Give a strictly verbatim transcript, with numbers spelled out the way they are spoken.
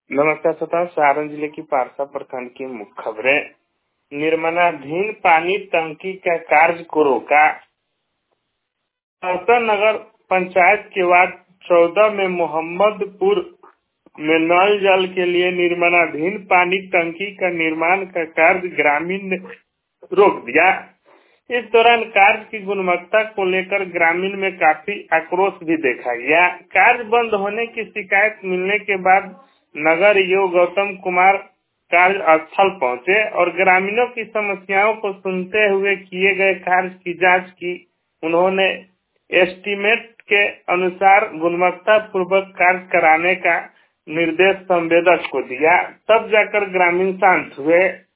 नमस्कार श्रोताओं, सारण जिले की पारसा प्रखंड की मुख्य खबरें। निर्माणाधीन पानी टंकी का कार्य को रोका। पारसा नगर पंचायत के वार्ड चौदह में मोहम्मदपुर में नल जल के लिए निर्माणाधीन पानी टंकी का निर्माण का कार्य ग्रामीण ने रोक दिया। इस दौरान कार्य की गुणवत्ता को लेकर ग्रामीण में काफी आक्रोश भी देखा गया। कार्य बंद होने की शिकायत मिलने के बाद नगर योग गौतम कुमार कार्य स्थल पहुंचे और ग्रामीणों की समस्याओं को सुनते हुए किए गए कार्य की जांच की। उन्होंने एस्टीमेट के अनुसार गुणवत्ता पूर्वक कार्य कराने का निर्देश संवेदक को दिया। तब जाकर ग्रामीण शांत हुए।